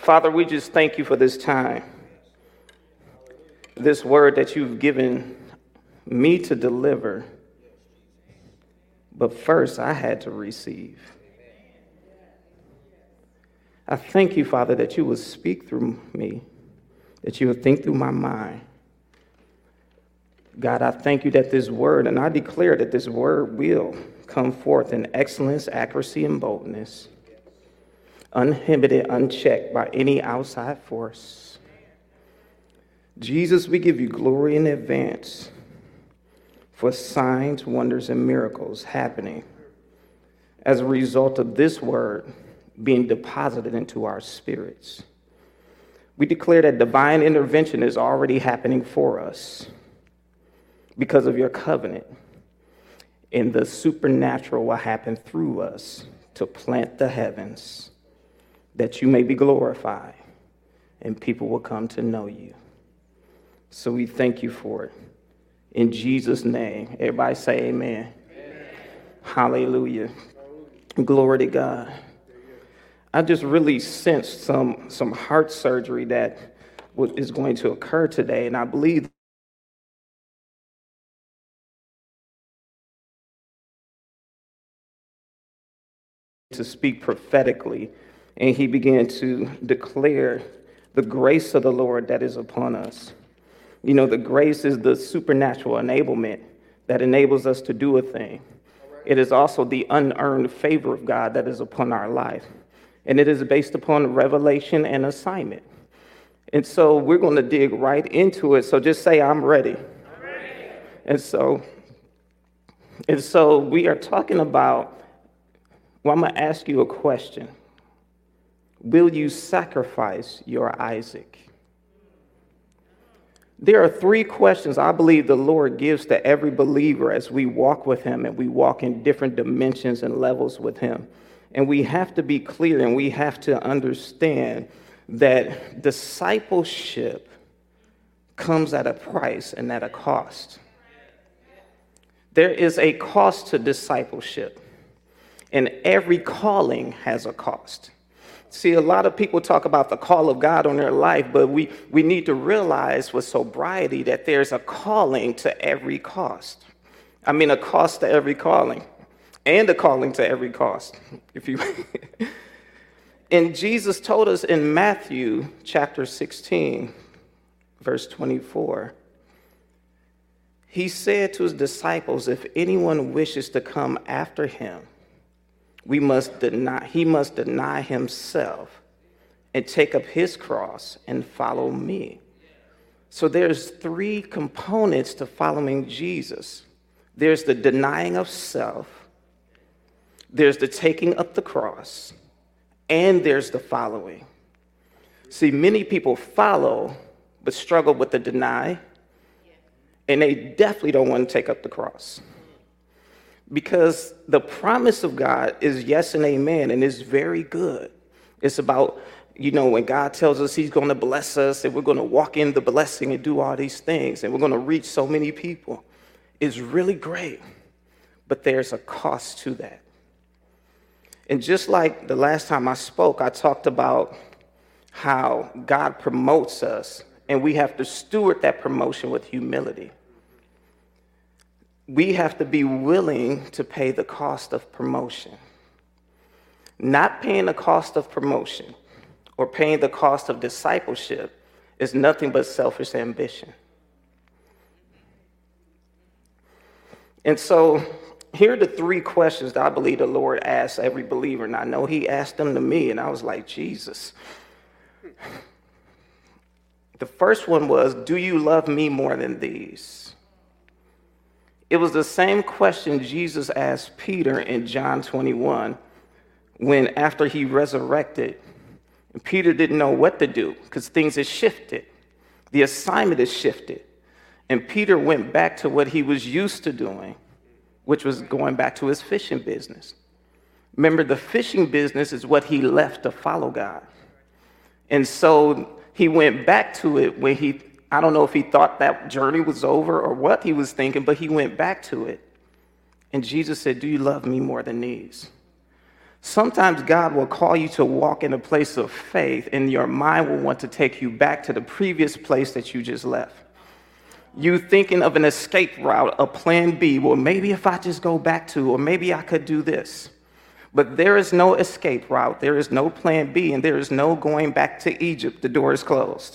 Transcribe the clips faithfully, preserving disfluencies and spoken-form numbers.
Father, we just thank you for this time, this word that you've given me to deliver. But first, I had to receive. I thank you, Father, that you would speak through me, that you would think through my mind. God, I thank you that this word, and I declare that this word will come forth in excellence, accuracy, and boldness, uninhibited, unchecked by any outside force. Jesus, we give you glory in advance for signs, wonders, and miracles happening as a result of this word being deposited into our spirits. We declare that divine intervention is already happening for us because of your covenant, and the supernatural will happen through us to plant the heavens, that you may be glorified and people will come to know you. So we thank you for it. In Jesus' name, everybody say amen. Amen. Hallelujah. Glory to God. I just really sensed some, some heart surgery that is going to occur today, and I believe to speak prophetically, and he began to declare the grace of the Lord that is upon us. You know, the grace is the supernatural enablement that enables us to do a thing. It is also the unearned favor of God that is upon our life, and it is based upon revelation and assignment. And so we're going to dig right into it. So just say, I'm ready. I'm ready. And so, and so we are talking about, well, I'm going to ask you a question. Will you sacrifice your Isaac? There are three questions I believe the Lord gives to every believer as we walk with him and we walk in different dimensions and levels with him. And we have to be clear and we have to understand that discipleship comes at a price and at a cost. There is a cost to discipleship, and every calling has a cost. See, a lot of people talk about the call of God on their life, but we, we need to realize with sobriety that there's a calling to every cost. I mean, a cost to every calling, and a calling to every cost. If you, and Jesus told us in Matthew chapter sixteen, verse twenty-four, he said to his disciples, if anyone wishes to come after him, we must deny, he must deny himself and take up his cross and follow me. So there's three components to following Jesus. There's the denying of self, there's the taking up the cross, and there's the following. See, many people follow but struggle with the deny, and they definitely don't want to take up the cross. Because the promise of God is yes and amen, and it's very good. It's about, you know, when God tells us he's going to bless us and we're going to walk in the blessing and do all these things, and we're going to reach so many people. It's really great, but there's a cost to that. And just like the last time I spoke, I talked about how God promotes us, and we have to steward that promotion with humility. We have to be willing to pay the cost of promotion. Not paying the cost of promotion or paying the cost of discipleship is nothing but selfish ambition. And so here are the three questions that I believe the Lord asks every believer. And I know he asked them to me, and I was like, Jesus. The first one was, do you love me more than these? It was the same question Jesus asked Peter in John twenty-one, when after he resurrected, Peter didn't know what to do because things had shifted. The assignment has shifted. And Peter went back to what he was used to doing, which was going back to his fishing business. Remember, the fishing business is what he left to follow God. And so he went back to it when he, I don't know if he thought that journey was over or what he was thinking, but he went back to it. And Jesus said, do you love me more than these? Sometimes God will call you to walk in a place of faith, and your mind will want to take you back to the previous place that you just left. You thinking of an escape route, a plan B, well, maybe if I just go back to, or maybe I could do this. But there is no escape route, there is no plan B, and there is no going back to Egypt. The door is closed.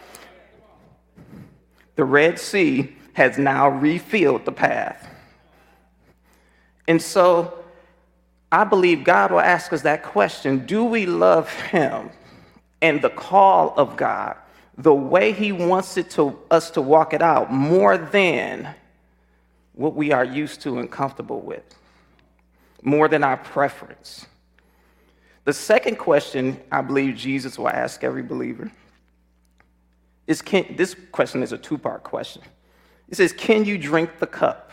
The Red Sea has now refilled the path. And so I believe God will ask us that question: do we love him and the call of God the way he wants it to us to walk it out, more than what we are used to and comfortable with, more than our preference? The second question I believe Jesus will ask every believer is, can, this question is a two-part question. It says, can you drink the cup?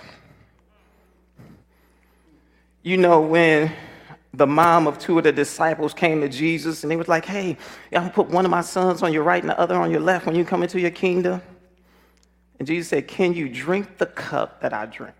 You know, when the mom of two of the disciples came to Jesus and they was like, hey, I'm gonna put one of my sons on your right and the other on your left when you come into your kingdom. And Jesus said, can you drink the cup that I drink?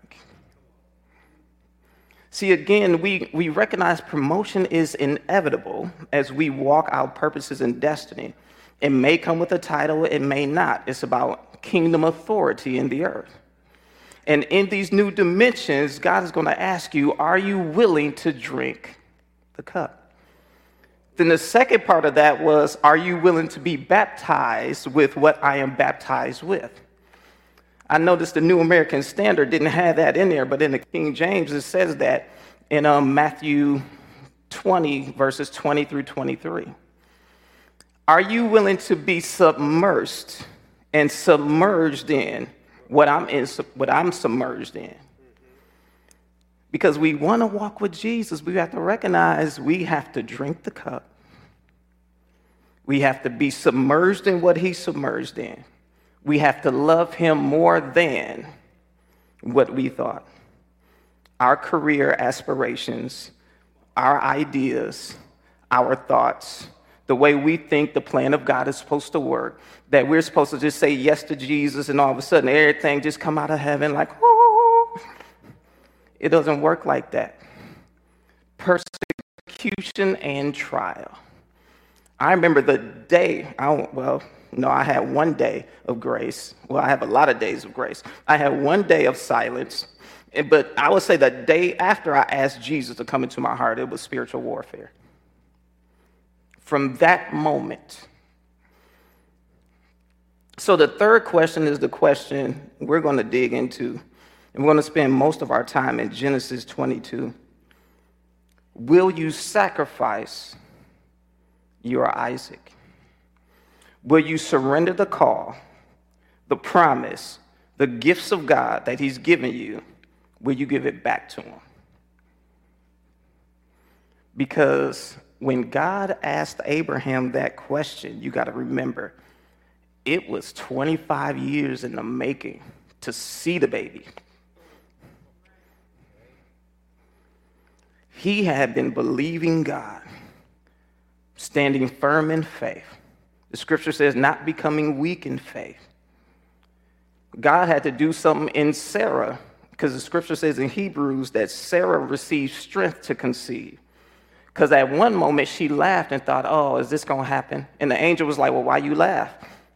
See, again, we, we recognize promotion is inevitable as we walk our purposes and destiny. It may come with a title, it may not. It's about kingdom authority in the earth. And in these new dimensions, God is going to ask you, are you willing to drink the cup? Then the second part of that was, are you willing to be baptized with what I am baptized with? I noticed the New American Standard didn't have that in there, but in the King James, it says that in um, Matthew twenty, verses twenty through twenty-three. Are you willing to be submersed and submerged in what I'm in, what I'm submerged in? Because we want to walk with Jesus, we have to recognize we have to drink the cup. We have to be submerged in what he's submerged in. We have to love him more than what we thought. Our career aspirations, our ideas, our thoughts, the way we think the plan of God is supposed to work, that we're supposed to just say yes to Jesus and all of a sudden everything just come out of heaven like, oh. It doesn't work like that. Persecution and trial. I remember the day, I, well, no, I had one day of grace. Well, I have a lot of days of grace. I had one day of silence, but I would say the day after I asked Jesus to come into my heart, it was spiritual warfare. From that moment. So the third question is the question we're going to dig into, and we're going to spend most of our time in Genesis twenty-two. Will you sacrifice your Isaac? Will you surrender the call, the promise, the gifts of God that he's given you? Will you give it back to him? Because when God asked Abraham that question, you got to remember, it was twenty-five years in the making to see the baby. He had been believing God, standing firm in faith. The scripture says not becoming weak in faith. God had to do something in Sarah, because the scripture says in Hebrews that Sarah received strength to conceive. Because at one moment she laughed and thought, oh, is this going to happen? And the angel was like, well, why you laugh?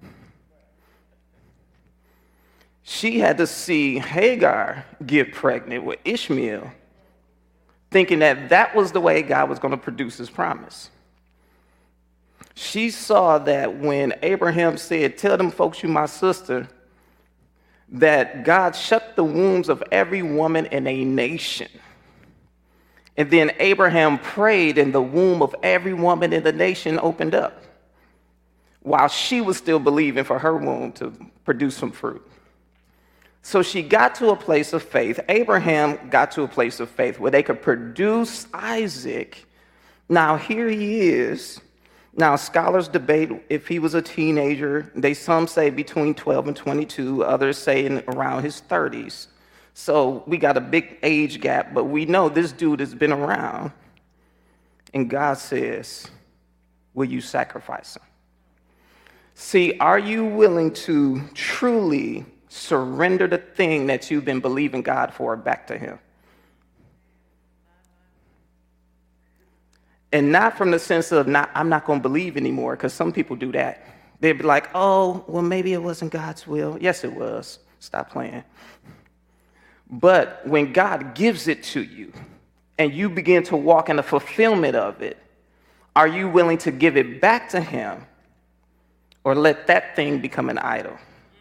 She had to see Hagar get pregnant with Ishmael, thinking that that was the way God was going to produce his promise. She saw that when Abraham said, tell them folks you my sister, that God shut the wombs of every woman in a nation. And then Abraham prayed and the womb of every woman in the nation opened up while she was still believing for her womb to produce some fruit. So she got to a place of faith. Abraham got to a place of faith where they could produce Isaac. Now here he is. Now scholars debate if he was a teenager. They some say between twelve and twenty-two. Others say in around his thirties. So we got a big age gap, but we know this dude has been around. And God says, will you sacrifice him? See, are you willing to truly surrender the thing that you've been believing God for back to him? And not from the sense of, not, I'm not going to believe anymore, because some people do that. They'd be like, oh, well, maybe it wasn't God's will. Yes, it was. Stop playing. But when God gives it to you and you begin to walk in the fulfillment of it, are you willing to give it back to him or let that thing become an idol?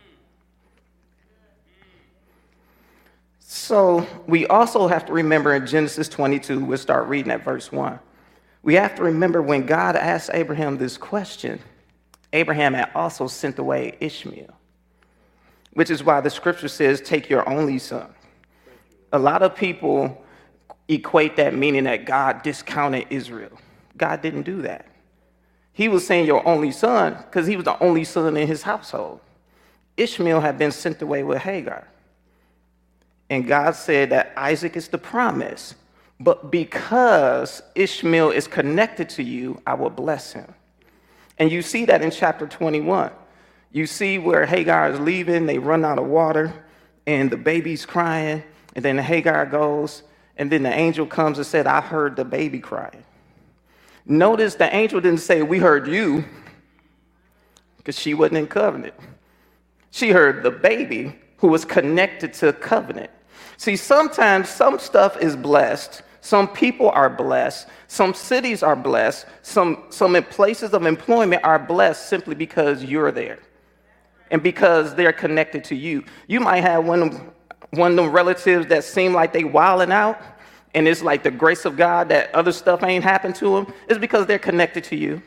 So we also have to remember in Genesis twenty-two, we'll start reading at verse one. We have to remember when God asked Abraham this question, Abraham had also sent away Ishmael, which is why the scripture says, take your only son. A lot of people equate that meaning that God discounted Israel. God didn't do that. He was saying your only son because he was the only son in his household. Ishmael had been sent away with Hagar. And God said that Isaac is the promise, but because Ishmael is connected to you, I will bless him. And you see that in chapter twenty-one. You see where Hagar is leaving, they run out of water, and the baby's crying, and then Hagar goes, and then the angel comes and said, I heard the baby crying. Notice the angel didn't say, we heard you, because she wasn't in covenant. She heard the baby who was connected to covenant. See, sometimes some stuff is blessed. Some people are blessed. Some cities are blessed. Some, some places of employment are blessed simply because you're there and because they're connected to you. You might have one of them, one of them relatives that seem like they wilding out, and it's like the grace of God that other stuff ain't happened to them. It's because they're connected to you.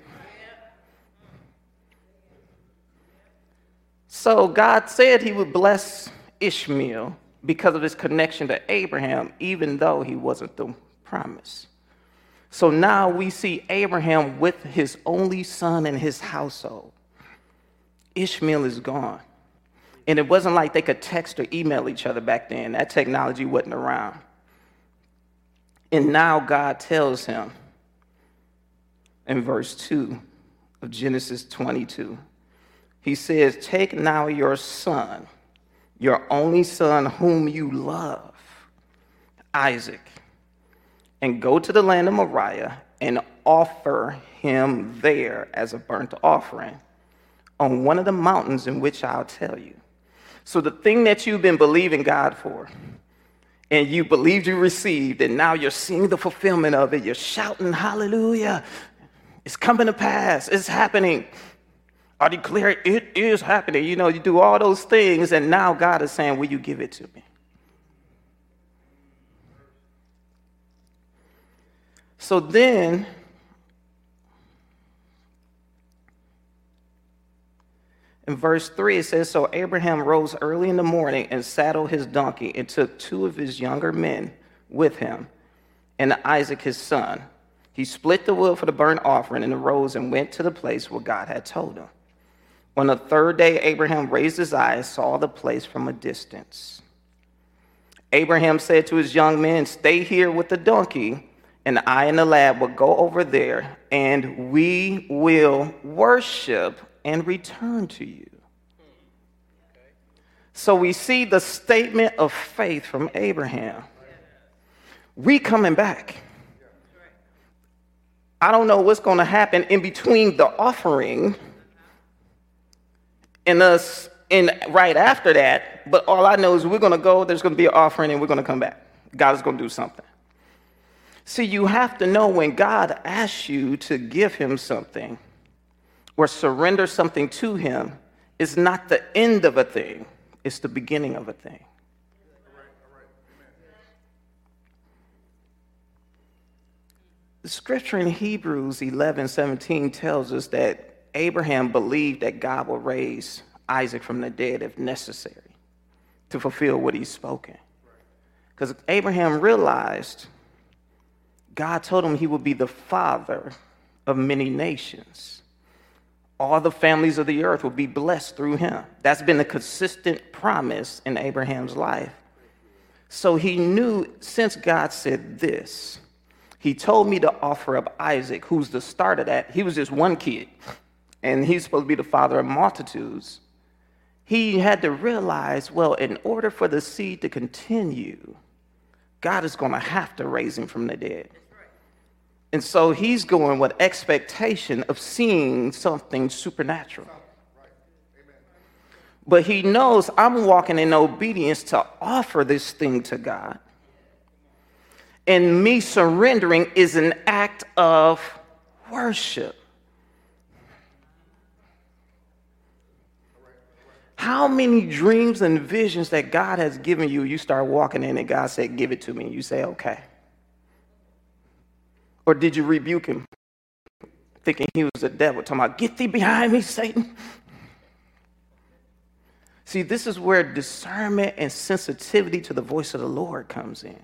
So God said he would bless Ishmael because of his connection to Abraham, even though he wasn't the promise. So now we see Abraham with his only son in his household. Ishmael is gone. And it wasn't like they could text or email each other back then. That technology wasn't around. And now God tells him in verse two of Genesis twenty-two, he says, take now your son, your only son whom you love, Isaac, and go to the land of Moriah and offer him there as a burnt offering on one of the mountains in which I'll tell you. So the thing that you've been believing God for, and you believed you received, and now you're seeing the fulfillment of it, you're shouting, hallelujah, it's coming to pass, it's happening. I declare it is happening. You know, you do all those things, and now God is saying, will you give it to me? So then, in verse three, it says, so Abraham rose early in the morning and saddled his donkey and took two of his younger men with him and Isaac his son. He split the wood for the burnt offering and arose and went to the place where God had told him. On the third day, Abraham raised his eyes, saw the place from a distance. Abraham said to his young men, stay here with the donkey, and I and the lad will go over there, and we will worship and return to you. So we see the statement of faith from Abraham. We coming back. I don't know what's going to happen in between the offering and us in right after that, but all I know is we're going to go, there's going to be an offering, and we're going to come back. God is going to do something. See, you have to know when God asks you to give him something or surrender something to him, it's not the end of a thing, it's the beginning of a thing. The scripture in Hebrews eleven seventeen tells us that Abraham believed that God would raise Isaac from the dead if necessary to fulfill what he's spoken. Because Abraham realized God told him he would be the father of many nations. All the families of the earth will be blessed through him. That's been a consistent promise in Abraham's life. So he knew, since God said this, he told me to offer up Isaac, who's the start of that. He was just one kid, and he's supposed to be the father of multitudes. He had to realize, well, in order for the seed to continue, God is going to have to raise him from the dead. And so he's going with expectation of seeing something supernatural. But he knows I'm walking in obedience to offer this thing to God. And me surrendering is an act of worship. How many dreams and visions that God has given you, you start walking in and God said, give it to me, and you say, okay. Or did you rebuke him, thinking he was the devil, talking about, get thee behind me, Satan? See, this is where discernment and sensitivity to the voice of the Lord comes in.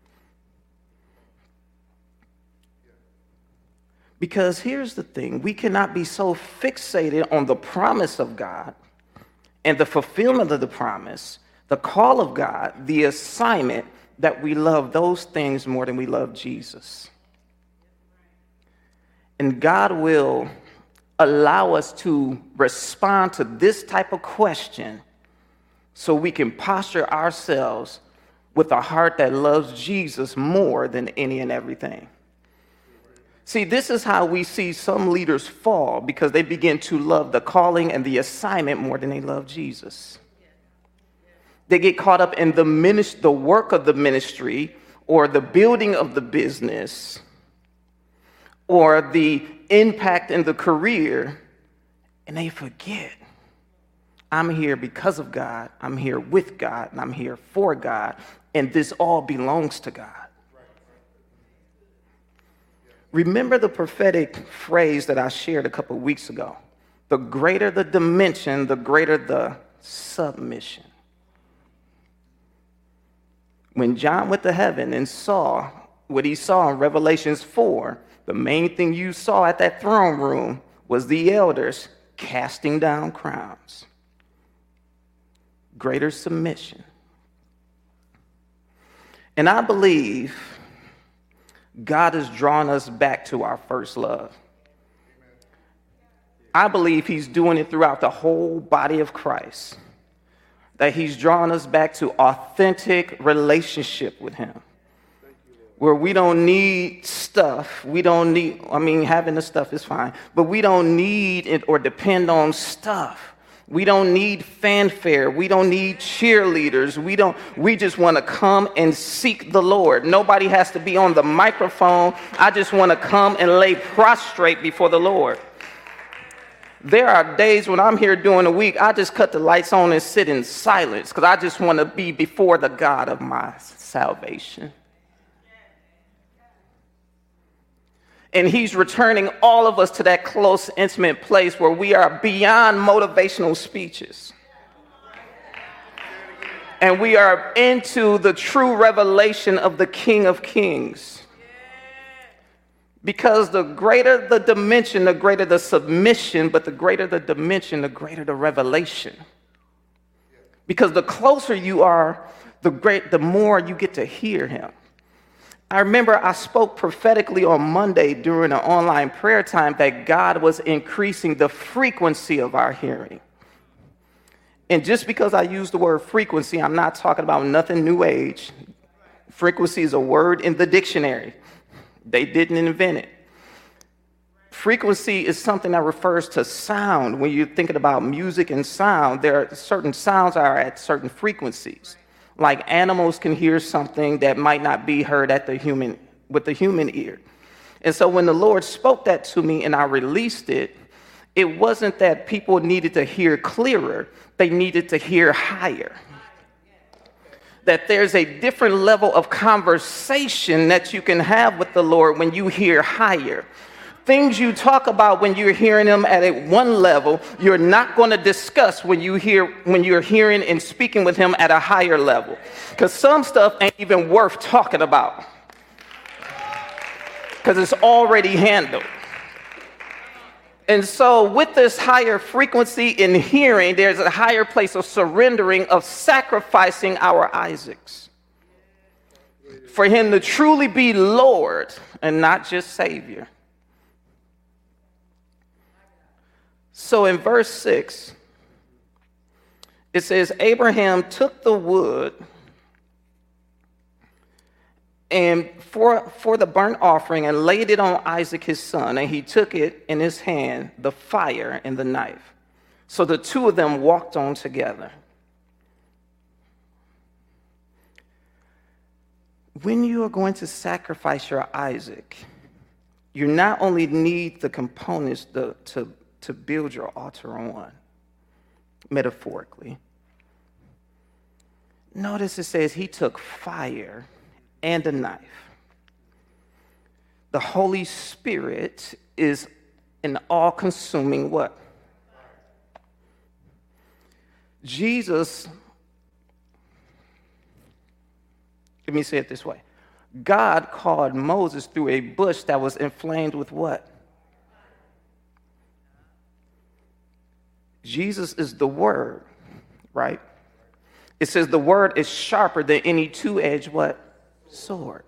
Because here's the thing, we cannot be so fixated on the promise of God and the fulfillment of the promise, the call of God, the assignment, that we love those things more than we love Jesus. And God will allow us to respond to this type of question so we can posture ourselves with a heart that loves Jesus more than any and everything. See, this is how we see some leaders fall, because they begin to love the calling and the assignment more than they love Jesus. They get caught up in the ministry, the work of the ministry, or the building of the business, or the impact in the career, and they forget, I'm here because of God, I'm here with God, and I'm here for God, and this all belongs to God. Remember the prophetic phrase that I shared a couple of weeks ago. The greater the dimension, the greater the submission. When John went to heaven and saw what he saw in Revelations four, the main thing you saw at that throne room was the elders casting down crowns. Greater submission. And I believe God has drawn us back to our first love. I believe he's doing it throughout the whole body of Christ. That he's drawn us back to authentic relationship with him. Where we don't need stuff. We don't need, I mean, having the stuff is fine. But we don't need it or depend on stuff. We don't need fanfare. We don't need cheerleaders. We don't, we just want to come and seek the Lord. Nobody has to be on the microphone. I just want to come and lay prostrate before the Lord. There are days when I'm here during the week, I just cut the lights on and sit in silence because I just want to be before the God of my salvation. And he's returning all of us to that close, intimate place where we are beyond motivational speeches. And we are into the true revelation of the King of Kings. Because the greater the dimension, the greater the submission, but the greater the dimension, the greater the revelation. Because the closer you are, the great, the more you get to hear him. I remember I spoke prophetically on Monday during an online prayer time that God was increasing the frequency of our hearing. And just because I use the word frequency, I'm not talking about nothing new age. Frequency is a word in the dictionary. They didn't invent it. Frequency is something that refers to sound. When you're thinking about music and sound, there are certain sounds are at certain frequencies. Like animals can hear something that might not be heard at the human with the human ear. And so when the Lord spoke that to me and I released it, it wasn't that people needed to hear clearer, they needed to hear higher. That there's a different level of conversation that you can have with the Lord when you hear higher. Things you talk about when you're hearing them at a one level, you're not going to discuss when you hear when you're hearing and speaking with him at a higher level. Because some stuff ain't even worth talking about. Because it's already handled. And so with this higher frequency in hearing, there's a higher place of surrendering, of sacrificing our Isaacs. For him to truly be Lord and not just Savior. So in verse six, it says, Abraham took the wood and for, for the burnt offering and laid it on Isaac his son, and he took it in his hand, the fire and the knife. So the two of them walked on together. When you are going to sacrifice your Isaac, you not only need the components to, to, to build your altar on, metaphorically. Notice it says he took fire and a knife. The Holy Spirit is an all-consuming what? Jesus, let me say it this way. God called Moses through a bush that was inflamed with what? Jesus is the Word, right? It says the Word is sharper than any two-edged what? Sword.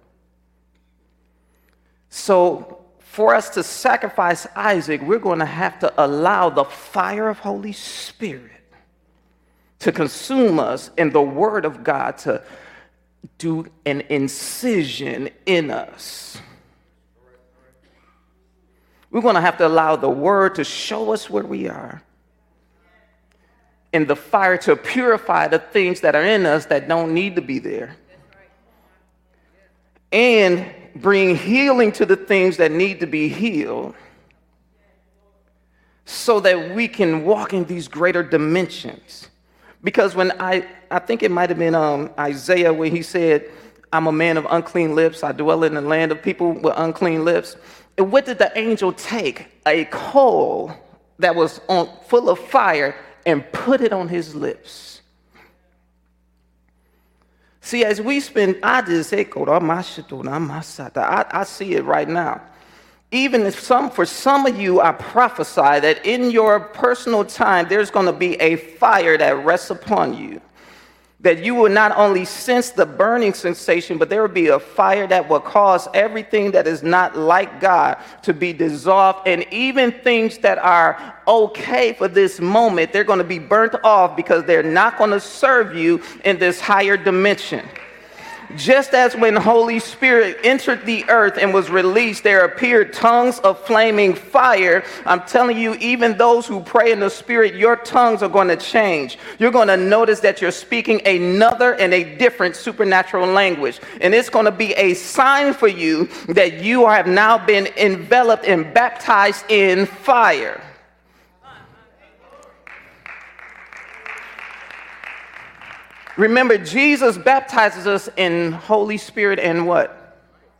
So for us to sacrifice Isaac, we're going to have to allow the fire of Holy Spirit to consume us and the Word of God to do an incision in us. We're going to have to allow the Word to show us where we are and the fire to purify the things that are in us that don't need to be there. And bring healing to the things that need to be healed so that we can walk in these greater dimensions. Because when I, I think it might have been um, Isaiah where he said, I'm a man of unclean lips. I dwell in the land of people with unclean lips. And what did the angel take? A coal that was on, full of fire and put it on his lips. See, as we spend, I just say, I, I see it right now. Even if some, for some of you, I prophesy that in your personal time, there's going to be a fire that rests upon you. That you will not only sense the burning sensation, but there will be a fire that will cause everything that is not like God to be dissolved. And even things that are okay for this moment, they're going to be burnt off because they're not going to serve you in this higher dimension. Just as when Holy Spirit entered the earth and was released, there appeared tongues of flaming fire. I'm telling you, even those who pray in the Spirit, your tongues are going to change. You're going to notice that you're speaking another and a different supernatural language. And it's going to be a sign for you that you have now been enveloped and baptized in fire. Remember, Jesus baptizes us in Holy Spirit and what?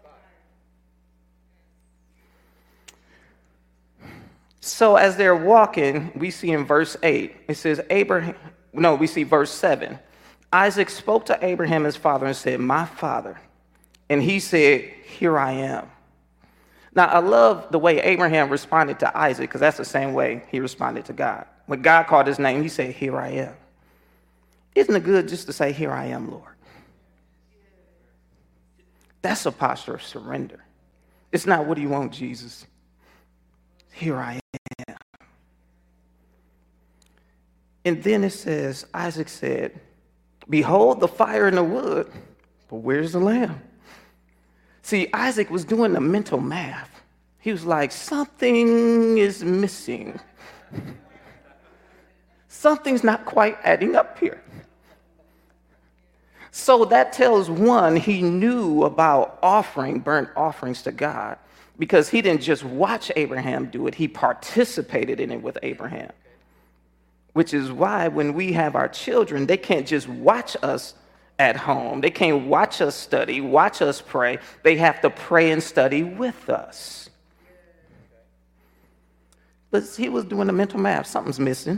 So as they're walking, we see in verse eight, it says, Abraham, no, we see verse seven. Isaac spoke to Abraham, his father, and said, my father. And he said, here I am. Now, I love the way Abraham responded to Isaac, because that's the same way he responded to God. When God called his name, he said, here I am. Isn't it good just to say, here I am, Lord? That's a posture of surrender. It's not, what do you want, Jesus? Here I am. And then it says, Isaac said, behold the fire and the wood, but where's the lamb? See, Isaac was doing the mental math. He was like, something is missing. Something's not quite adding up here. So that tells one, he knew about offering burnt offerings to God because he didn't just watch Abraham do it, he participated in it with Abraham. Which is why when we have our children, they can't just watch us at home. They can't watch us study, watch us pray. They have to pray and study with us. But he was doing the mental math. Something's missing.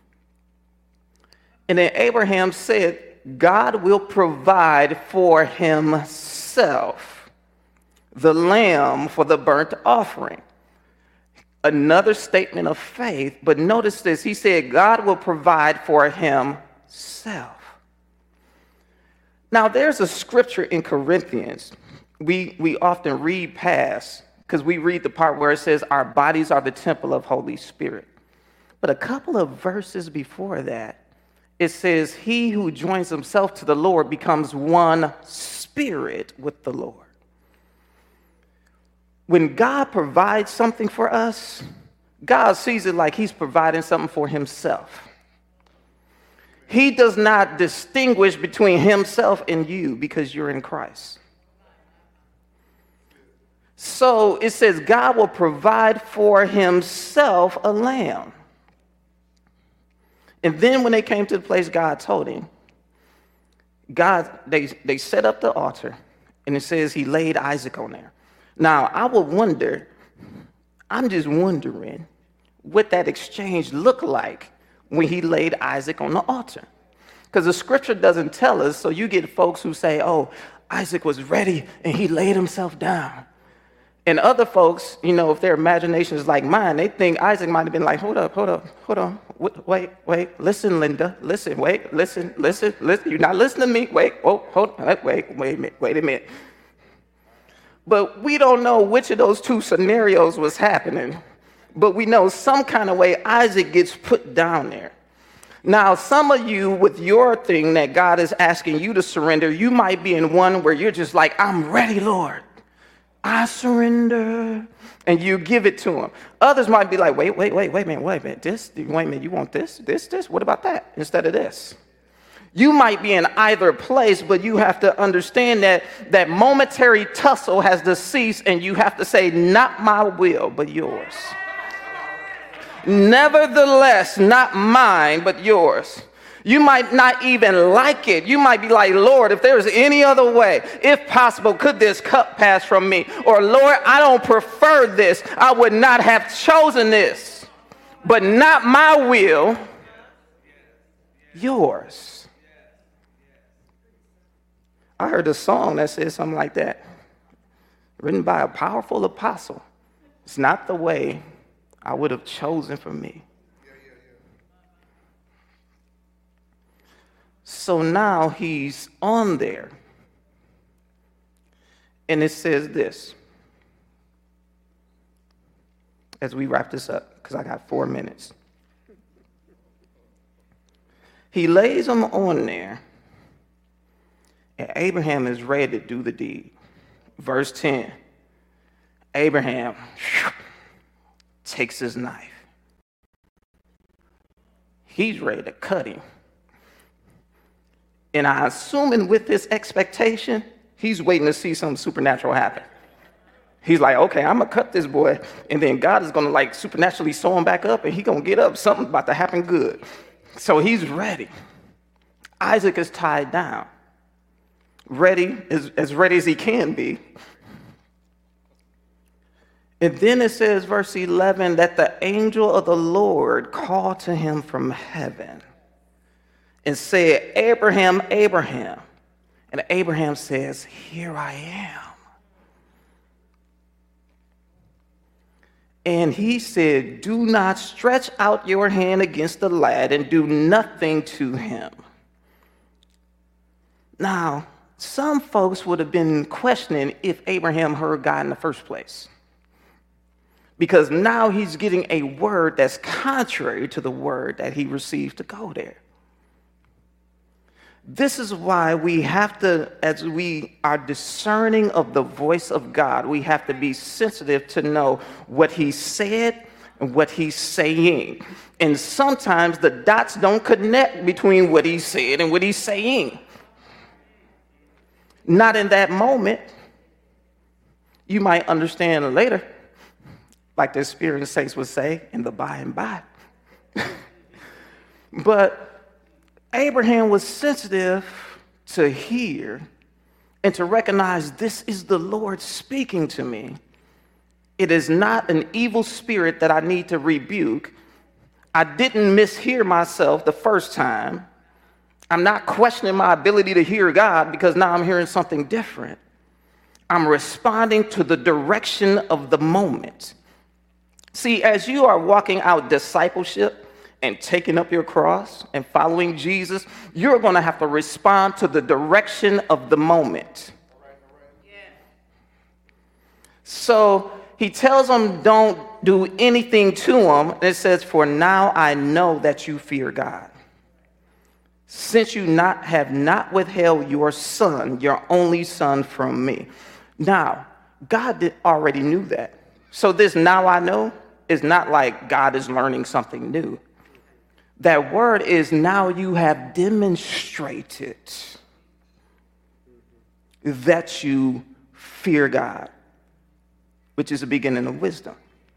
And then Abraham said, God will provide for himself the lamb for the burnt offering. Another statement of faith, but notice this. He said, God will provide for himself. Now, there's a scripture in Corinthians we, we often read past because we read the part where it says our bodies are the temple of Holy Spirit. But a couple of verses before that, it says, he who joins himself to the Lord becomes one spirit with the Lord. When God provides something for us, God sees it like he's providing something for himself. He does not distinguish between himself and you because you're in Christ. So it says God will provide for himself a lamb. And then when they came to the place God told him, God, they, they set up the altar, and it says he laid Isaac on there. Now, I would wonder, I'm just wondering what that exchange looked like when he laid Isaac on the altar. Because the scripture doesn't tell us, so you get folks who say, oh, Isaac was ready and he laid himself down. And other folks, you know, if their imagination is like mine, they think Isaac might have been like, hold up, hold up, hold on, wait, wait, listen, Linda, listen, wait, listen, listen, listen, you're not listening to me, wait, oh, hold on, wait, wait a minute, wait a minute. But we don't know which of those two scenarios was happening, but we know some kind of way Isaac gets put down there. Now, some of you with your thing that God is asking you to surrender, you might be in one where you're just like, I'm ready, Lord. I surrender, and you give it to him. Others might be like, wait, wait, wait, wait a minute, wait a minute, this, wait a minute, you want this, this, this? What about that instead of this? You might be in either place, but you have to understand that that momentary tussle has to cease, and you have to say, not my will, but yours. Nevertheless, not mine, but yours. You might not even like it. You might be like, Lord, if there's any other way, if possible, could this cup pass from me? Or, Lord, I don't prefer this. I would not have chosen this. But not my will, yours. I heard a song that says something like that, written by a powerful apostle. It's not the way I would have chosen for me. So now he's on there. And it says this, as we wrap this up, because I got four minutes. He lays him on there, and Abraham is ready to do the deed. Verse ten, Abraham takes his knife. He's ready to cut him. And I assuming with this expectation, he's waiting to see something supernatural happen. He's like, okay, I'm going to cut this boy, and then God is going to like supernaturally sew him back up, and he's going to get up. Something about to happen good. So he's ready. Isaac is tied down, ready, as, as ready as he can be. And then it says, verse eleven, that the angel of the Lord called to him from heaven and said, Abraham, Abraham. And Abraham says, here I am. And he said, do not stretch out your hand against the lad and do nothing to him. Now, some folks would have been questioning if Abraham heard God in the first place, because now he's getting a word that's contrary to the word that he received to go there. This is why we have to, as we are discerning of the voice of God, we have to be sensitive to know what he said and what he's saying. And sometimes the dots don't connect between what he said and what he's saying. Not in that moment. You might understand later, like the experienced saints would say, in the by and by. But Abraham was sensitive to hear and to recognize this is the Lord speaking to me. It is not an evil spirit that I need to rebuke. I didn't mishear myself the first time. I'm not questioning my ability to hear God because now I'm hearing something different. I'm responding to the direction of the moment. See, as you are walking out discipleship and taking up your cross and following Jesus, you're going to have to respond to the direction of the moment. So he tells them, don't do anything to him. And it says, for now I know that you fear God, since you not have not withheld your son, your only son, from me. Now, God did, already knew that. So this now I know is not like God is learning something new. That word is now you have demonstrated that you fear God, which is the beginning of wisdom.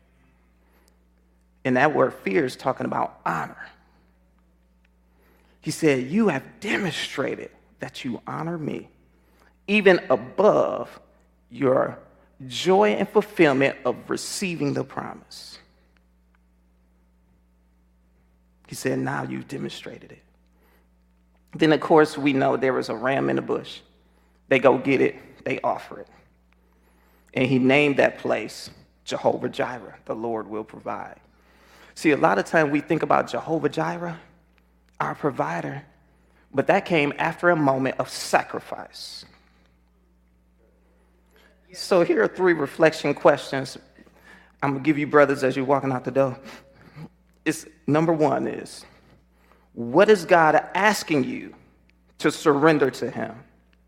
And that word fear is talking about honor. He said, you have demonstrated that you honor me, even above your joy and fulfillment of receiving the promise. He said, now you've demonstrated it. Then, of course, we know there was a ram in the bush. They go get it. They offer it. And he named that place Jehovah Jireh, the Lord will provide. See, a lot of times we think about Jehovah Jireh, our provider, but that came after a moment of sacrifice. So here are three reflection questions I'm going to give you, brothers, as you're walking out the door. It's, number one is, what is God asking you to surrender to him?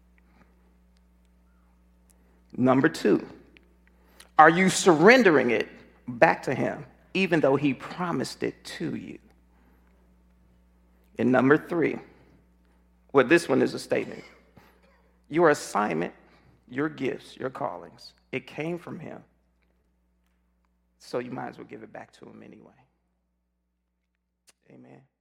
Number two, are you surrendering it back to him, even though he promised it to you? And number three, well, this one is a statement. Your assignment, your gifts, your callings, it came from him. So you might as well give it back to him anyway. Amen.